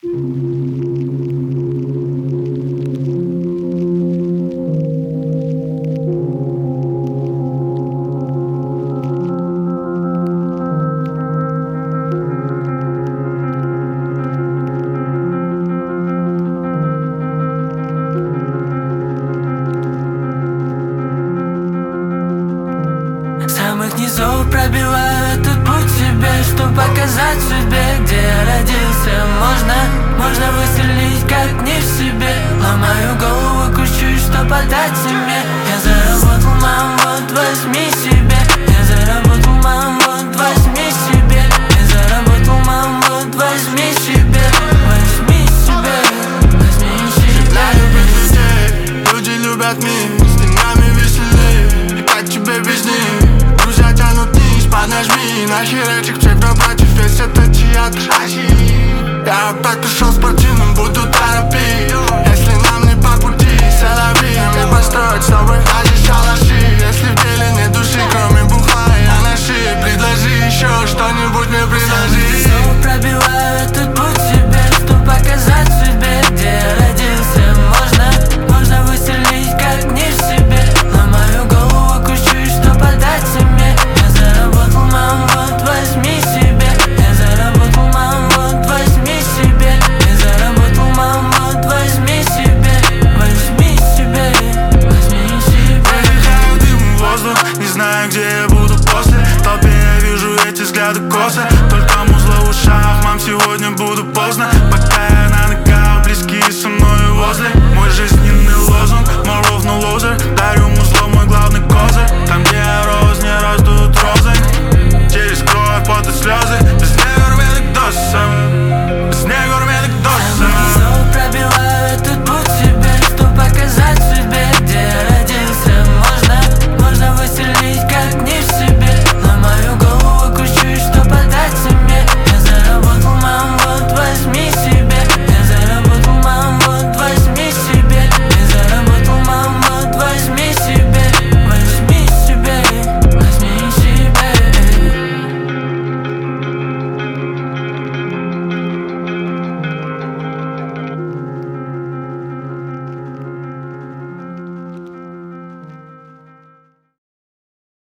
Самых низов пробиваю этот путь себе, чтоб показать судьбе, где я родился. Можно выстрелить как не в себе. Ломаю голову, кручусь, чтоб отдать себе. Я заработал, мам, вот возьми себе. Я заработал, мам, вот возьми себе. Я заработал, мам, вот возьми себе. Возьми себе, возьми себе. Люди любят мир, с деньгами веселее. И как тебе без них? Друзья тянут вниз, поднажми. На херачик всех напротив, весь этот театр. Я опять пришел спортивным, буду торопить. Если нам не по пути, солови. Мне построить с тобой хази шалаши. Если в деле нет души, кроме бухла и анаши, предложи еще что-нибудь, мне предложи. Снова пробиваю этот путь себе, чтоб показать судьбе, где я родился. Можно выстрелить как не в себе. Ломаю голову, кручусь, чтоб отдать себе. Я заработал, мам, вот возьми себе. Я заработал, мам, вот возьми себе. Я заработал, мам, вот возьми себе. Возьми себе, возьми себе. Выдыхаю дым в воздух, не знаю, где я буду после. В толпе я вижу эти взгляды косы. Только музло в ушах, мам, сегодня буду поздно. Пока я на ногах, близкие со мной возле.